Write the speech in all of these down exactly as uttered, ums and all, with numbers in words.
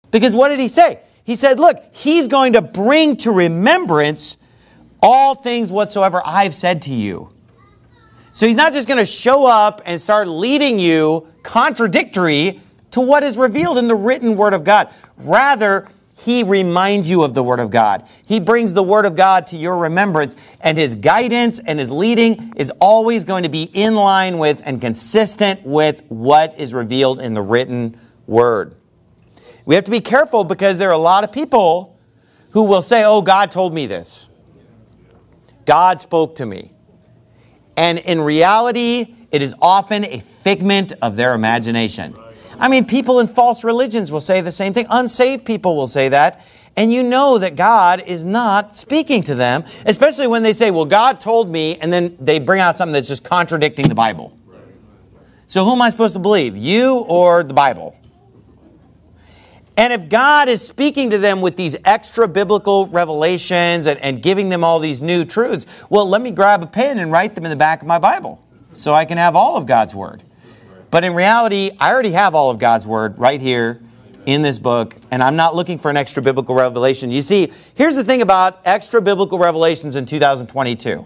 Because what did he say? He said, look, he's going to bring to remembrance all things whatsoever I've said to you. So he's not just going to show up and start leading you contradictory to what is revealed in the written Word of God. Rather, he reminds you of the Word of God. He brings the Word of God to your remembrance, and his guidance and his leading is always going to be in line with and consistent with what is revealed in the written Word. We have to be careful because there are a lot of people who will say, oh, God told me this. God spoke to me. And in reality, it is often a figment of their imagination. I mean, people in false religions will say the same thing. Unsaved people will say that. And you know that God is not speaking to them, especially when they say, well, God told me, and then they bring out something that's just contradicting the Bible. So who am I supposed to believe, you or the Bible? And if God is speaking to them with these extra biblical revelations and, and giving them all these new truths, well, let me grab a pen and write them in the back of my Bible so I can have all of God's Word. But in reality, I already have all of God's Word right here in this book, and I'm not looking for an extra biblical revelation. You see, here's the thing about extra biblical revelations in two thousand twenty-two.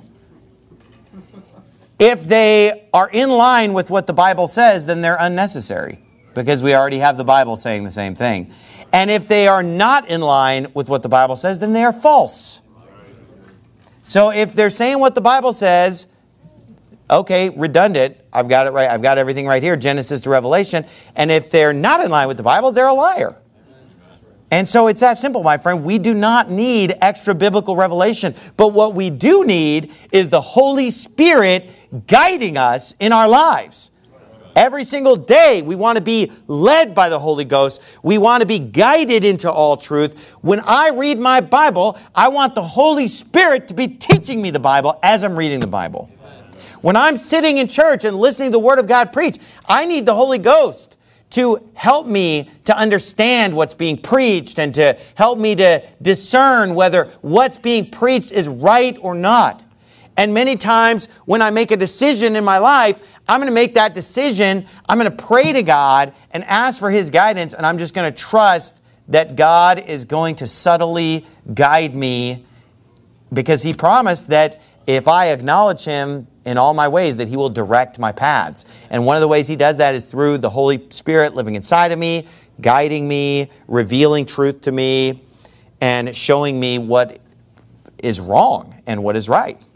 If they are in line with what the Bible says, then they're unnecessary, because we already have the Bible saying the same thing. And if they are not in line with what the Bible says, then they are false. So if they're saying what the Bible says, okay, redundant, I've got it right, I've got everything right here, Genesis to Revelation. And if they're not in line with the Bible, they're a liar. And so it's that simple, my friend. We do not need extra biblical revelation. But what we do need is the Holy Spirit guiding us in our lives. Every single day, we want to be led by the Holy Ghost. We want to be guided into all truth. When I read my Bible, I want the Holy Spirit to be teaching me the Bible as I'm reading the Bible. When I'm sitting in church and listening to the Word of God preached, I need the Holy Ghost to help me to understand what's being preached and to help me to discern whether what's being preached is right or not. And many times when I make a decision in my life, I'm going to make that decision. I'm going to pray to God and ask for His guidance. And I'm just going to trust that God is going to subtly guide me, because He promised that if I acknowledge Him in all my ways, that He will direct my paths. And one of the ways He does that is through the Holy Spirit living inside of me, guiding me, revealing truth to me, and showing me what is wrong and what is right.